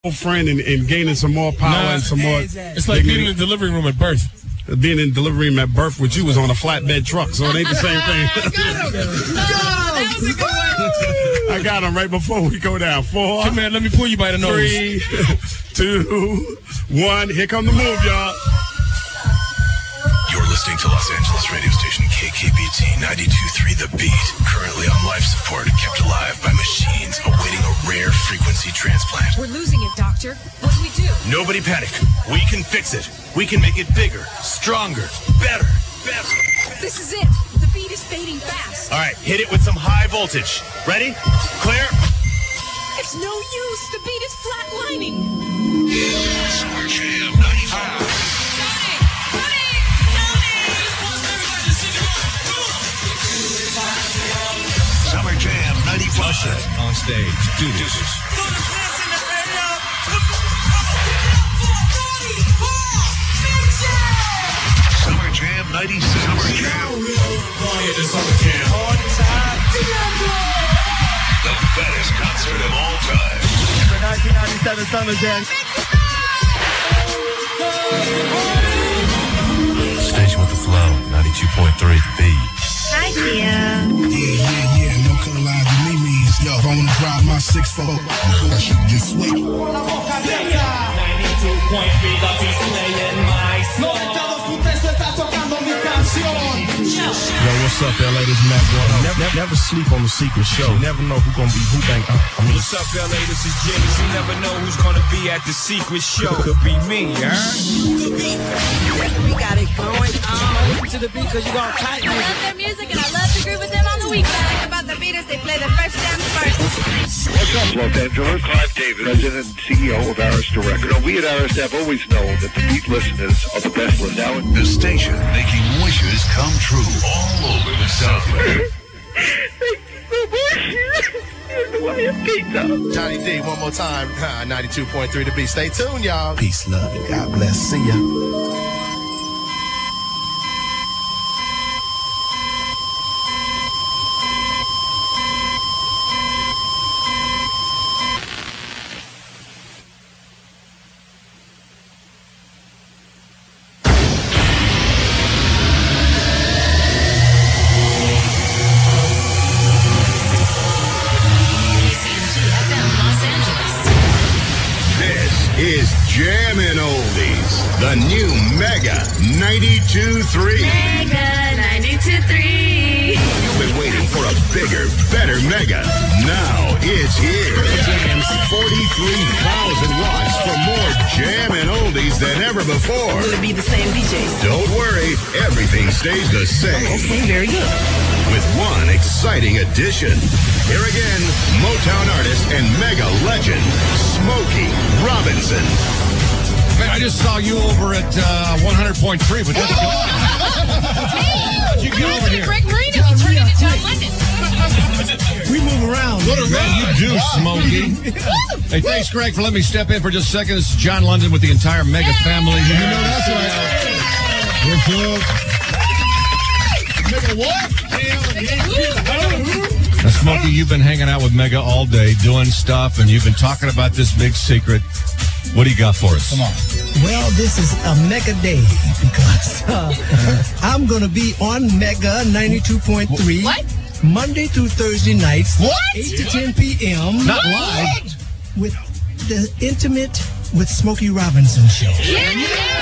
friend and gaining some more power and some more. It's like being in the delivery room at birth. Being in the delivery room at birth with you was on a flatbed truck, so it ain't the same thing. I got him right before we go down. 4. Hey, man, let me pull you by the nose. 3, 2, 1. Here come the move, y'all. You're listening to Los Angeles radio station KKBT 92.3 The Beat. Currently on life support, kept alive by machines awaiting a rare frequency transplant. We're losing it, Doctor. What do we do? Nobody panic. We can fix it. We can make it bigger, stronger, better. This is it. The beat is fading fast. All right, hit it with some high voltage. Ready? Clear? It's no use. The beat is flatlining. Summer Jam 95. Summer Jam 95. On stage. Do this. Summer Jam 96. Summer Jam. Summer Jam. The baddest concert of all time. The 1997 Summer Jam. Station with the flow. 92.3 The Beat. Hi, Tia. Yeah, no color live with me means, yo, if I wanna drive my 6'4", you just sweet. 92.3, the beat playing my song. Yo, what's up, LA? This is Matt Gordon. Never sleep on the secret show. You never know who's gonna be who bang. What's up, LA? This is James. You never know who's gonna be at the secret show. Could be me, huh? We got it going on. Listen to the beat because you're gonna tighten I love their music and I love to groove with them on the week. What I like about the beat is they play the first dance first. What's up, Los Angeles? Clive Davis, President and CEO of Arista Records. We at Arista have always known that the Beat listeners are the best listeners. Now, The station making wishes come true all over the Southland. Johnny D, one more time. 92.3 The Beat. Stay tuned, y'all. Peace, love, and God bless. See ya. Is Jammin' Oldies, the new Mega 92.3. Mega 92.3. You've been waiting for a bigger, better Mega. Now it's here. Jam's 43,000 watts for more Jammin' Oldies than ever before. Will it be the same DJ? Don't worry, everything stays the same. Okay, very good. With one exciting addition. Here again, Motown artist and Mega legend, Smokey Robinson. Man, I just saw you over at 100.3, but that's You go over here. Greg Marino, he turned into John London. We move around. what a man you do, Smokey. Hey, thanks, Greg, for letting me step in for just a second. This is John London with the entire Mega family. You know that's right. Mega what? Now, Smokey, you've been hanging out with Mega all day, doing stuff, and you've been talking about this big secret. What do you got for us? Come on. Well, this is a mega day because I'm going to be on Mega 92.3. What? Monday through Thursday nights. What? 8 to 10 p.m. Not live. With the Intimate with Smokey Robinson show. Yeah!